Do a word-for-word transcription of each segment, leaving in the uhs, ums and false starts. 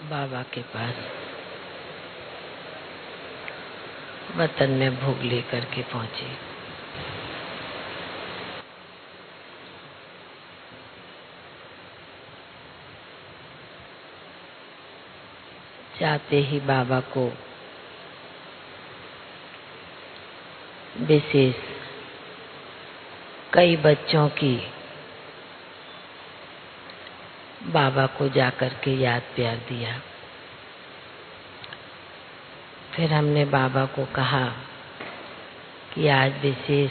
बाबा के पास वतन में भोग लेकर के पहुंची। जाते ही बाबा को विशेष कई बच्चों की बाबा को जाकर के याद प्यार दिया। फिर हमने बाबा को कहा कि आज विशेष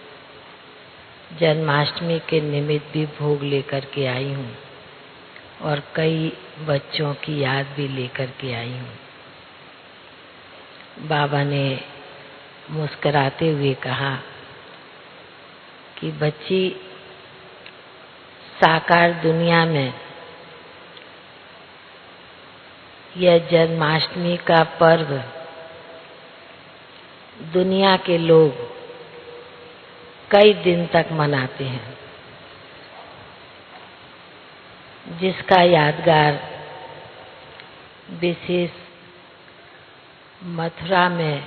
जन्माष्टमी के निमित्त भी भोग लेकर के आई हूँ और कई बच्चों की याद भी लेकर के आई हूँ। बाबा ने मुस्कुराते हुए कहा कि बच्ची, साकार दुनिया में यह जन्माष्टमी का पर्व दुनिया के लोग कई दिन तक मनाते हैं, जिसका यादगार विशेष मथुरा में,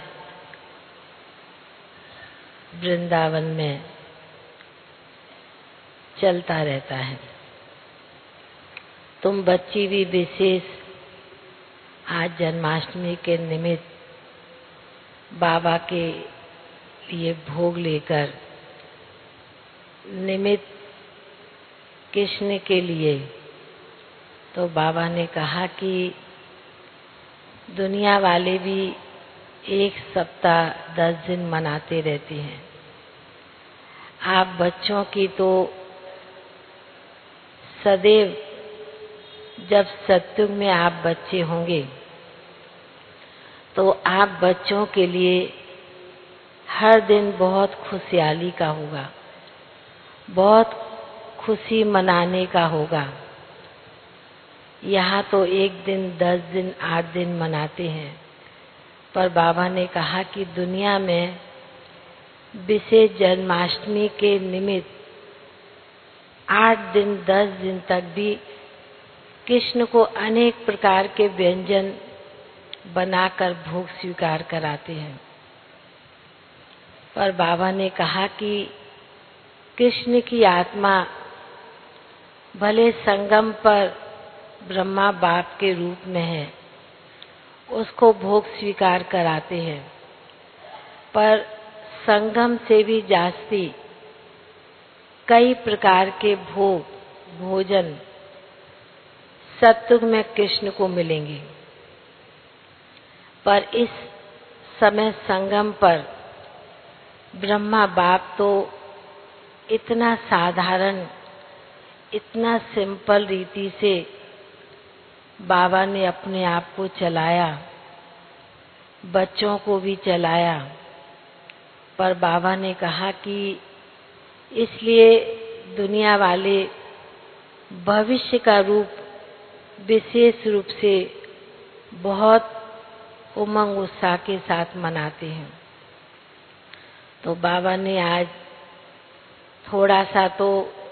वृंदावन में चलता रहता है। तुम बच्ची भी विशेष आज जन्माष्टमी के निमित्त बाबा के लिए भोग लेकर निमित्त कृष्ण के लिए। तो बाबा ने कहा कि दुनिया वाले भी एक सप्ताह दस दिन मनाते रहते हैं, आप बच्चों की तो सदैव, जब सत्युग में आप बच्चे होंगे तो आप बच्चों के लिए हर दिन बहुत खुशहाली का होगा, बहुत खुशी मनाने का होगा। यहाँ तो एक दिन, दस दिन, आठ दिन मनाते हैं, पर बाबा ने कहा कि दुनिया में विशेष जन्माष्टमी के निमित्त आठ दिन, दस दिन तक भी कृष्ण को अनेक प्रकार के व्यंजन बनाकर भोग स्वीकार कराते हैं। पर बाबा ने कहा कि कृष्ण की आत्मा भले संगम पर ब्रह्मा बाप के रूप में है, उसको भोग स्वीकार कराते हैं, पर संगम से भी जास्ती कई प्रकार के भोग, भोजन सत्युग में कृष्ण को मिलेंगे। पर इस समय संगम पर ब्रह्मा बाप तो इतना साधारण, इतना सिंपल रीति से बाबा ने अपने आप को चलाया, बच्चों को भी चलाया। पर बाबा ने कहा कि इसलिए दुनिया वाले भविष्य का रूप विशेष रूप से बहुत उमंग उत्साह के साथ मनाते हैं। तो बाबा ने आज थोड़ा सा तो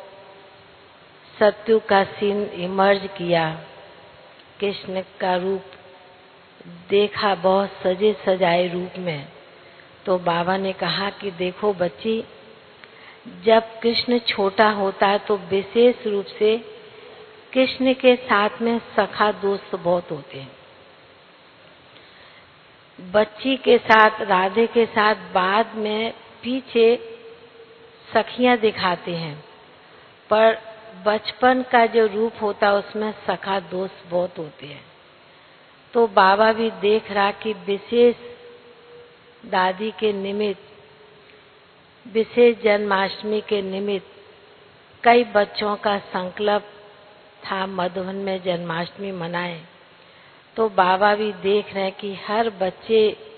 सत्युग का सीन इमर्ज किया, कृष्ण का रूप देखा बहुत सजे सजाए रूप में। तो बाबा ने कहा कि देखो बच्ची, जब कृष्ण छोटा होता है तो विशेष रूप से कृष्ण के साथ में सखा दोस्त बहुत होते हैं। बच्ची के साथ, राधे के साथ बाद में पीछे सखियां दिखाते हैं, पर बचपन का जो रूप होता है उसमें सखा दोस्त बहुत होते हैं। तो बाबा भी देख रहा कि विशेष दादी के निमित्त, विशेष जन्माष्टमी के निमित्त कई बच्चों का संकल्प था मधुबन में जन्माष्टमी मनाए। तो बाबा भी देख रहे हैं कि हर बच्चे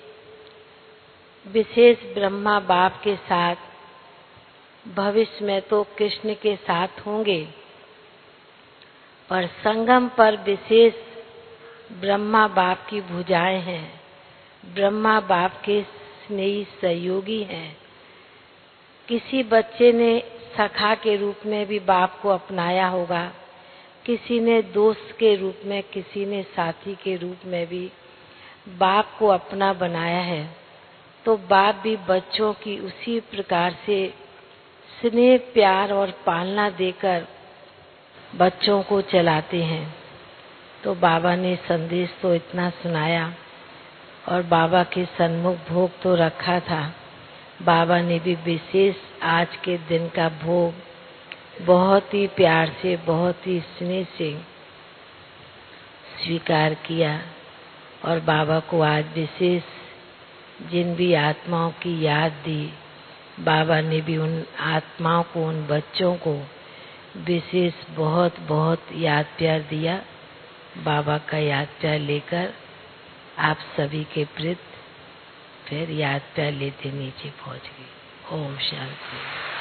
विशेष ब्रह्मा बाप के साथ, भविष्य में तो कृष्ण के साथ होंगे, पर संगम पर विशेष ब्रह्मा बाप की भुजाएं हैं, ब्रह्मा बाप के स्नेही सहयोगी हैं। किसी बच्चे ने सखा के रूप में भी बाप को अपनाया होगा, किसी ने दोस्त के रूप में, किसी ने साथी के रूप में भी बाप को अपना बनाया है, तो बाप भी बच्चों की उसी प्रकार से स्नेह, प्यार और पालना देकर बच्चों को चलाते हैं। तो बाबा ने संदेश तो इतना सुनाया और बाबा के सन्मुख भोग तो रखा था। बाबा ने भी विशेष आज के दिन का भोग बहुत ही प्यार से, बहुत ही स्नेह से स्वीकार किया। और बाबा को आज विशेष जिन भी आत्माओं की याद दी, बाबा ने भी उन आत्माओं को, उन बच्चों को विशेष बहुत बहुत याद प्यार दिया। बाबा का याद प्यार लेकर आप सभी के प्रति फिर याद प्यार लेते नीचे पहुंच गए। ओम शांति।